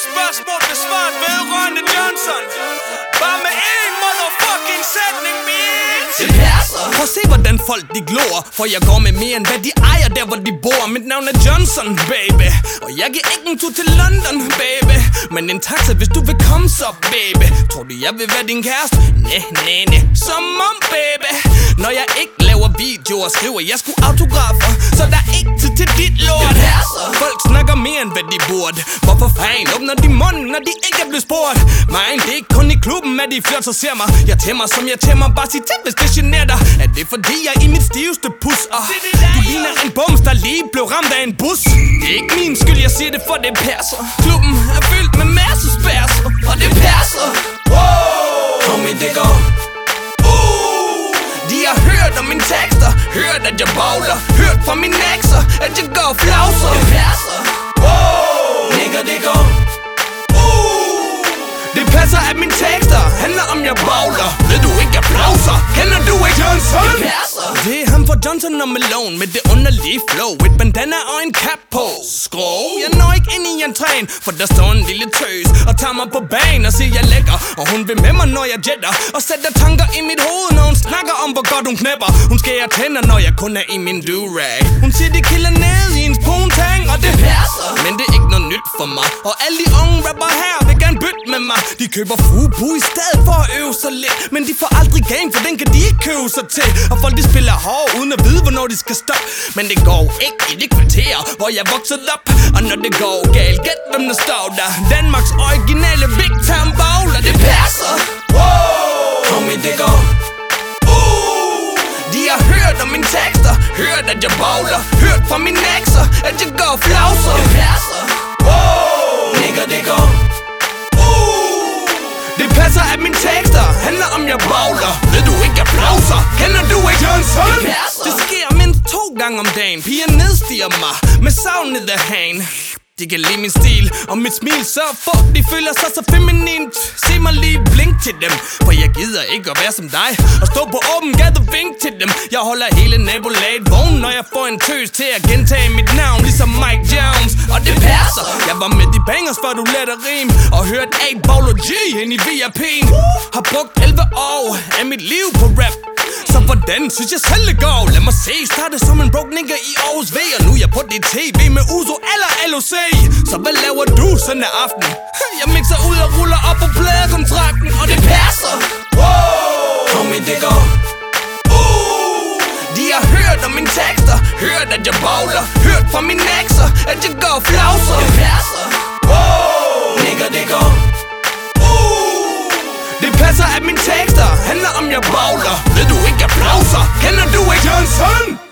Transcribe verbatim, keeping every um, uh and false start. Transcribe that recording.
spørgsmål besvaret vedrørende Johnson. Bare med én motherfucking sætning, bitch. Det passer. Prøv at se hvordan folk de glor, for jeg går med mere end hvad de ejer der hvor de bor. Mit navn er Johnson, baby, og jeg giver ikke en tur til London, baby, men en taxa hvis du vil komme så, baby. Tror du jeg vil være din kæreste? Næh, næh, næh, som om, baby. Når jeg ikke laver videoer og skriver jeg skulle autografer, så der er ikke tid til dit lort. Folk snakker mere end hvad de burde. Hvorfor fanden åbner de munden når de ikke er blevet spurgt? Men det er ikke kun i klubben at de flot så ser mig. Jeg tæmmer som jeg tæmmer, bare sig til hvis det generer dig. Er det fordi jeg er i mit stiveste pus? Og du ligner en bums der lige blev ramt af en bus. Det er ikke min skyld jeg siger det for det passer. Klubben er fyldt med masse spærser, og det passer. Homie det går. De har hørt om mine tekster, hørt at jeg bowler, hørt fra mine ekser at jeg går flauser. Det passer. Nigga det går. Det passer at mine tekster handler om jeg bowler. Ved du ikke applauser? Kender du ikke Johnson? Det passer. Det er ham fra Johnson og Malone med det underlige flow, et bandana og en cap på. Skrå. Jeg når ikke ind i entréen, for der står en lille tøs og tager mig på banen og siger jeg er lækker. Og hun vil med mig når jeg jetter, og sætter tanker i mit hoved når hun snakker om hvor godt hun knæpper. Hun skærer tænder når jeg kun er i min do-rag. Hun siger de kilder ned i en spontang, og det passer. Men det er ikke noget nyt for mig, og alle de unge rapper her vil gerne bytte med mig. De køber fubu i stedet for at øve sig lidt, men de får aldrig game, for den kan de ikke købe sig til. Og folk de spiller hård uden at vide hvornår de skal stoppe. Men det går ikke i det kvarter hvor jeg voksede op. Og når det går galt, gæt hvem der står der. Danmarks originale Big Time Bowler. Det passer. Homie det går. De har hørt om mine tekster, hørt at jeg bowler, hørt fra mine ekser at jeg går flauser. Det passer. Nigga det går. Det passer at mine tekster handler om jeg bowler. Ved du ikke applauser? Kender du ikke Johnson? Det passer. Det sker mindst to gange om dagen. Piger nedstiger mig med savnet the hand. De kan lide min stil og mit smil så få. De føler sig så feminint. Se mig lige blink til dem, for jeg gider ikke at være som dig og stå på åben gade og vink til dem. Jeg holder hele nabolaget vågen når jeg får en tøs til at gentage mit navn ligesom Mike Jones. Og det passer. Jeg var med de bangers før du lærte at rim, og hørt otte Ball G ind i V I P'en. Har brugt elleve år af mit liv på rap, så hvordan synes jeg selv det går? Lad mig se, starte som en broke nigga i Aarhus V, og nu er jeg på det T V med Uzo eller L O C. Så hvad laver du søndag aften? Jeg mixer ud og ruller op på pladekontrakten, og det passer. Homie det går. De har hørt om mine tekster, hørt at jeg bowler, hørt fra mine ekser at jeg går flauser. Det passer. Nigga det går. Det passer at mine tekster handler om jeg bowler. Ved du ikke applauser? Kender du ikke Johnson?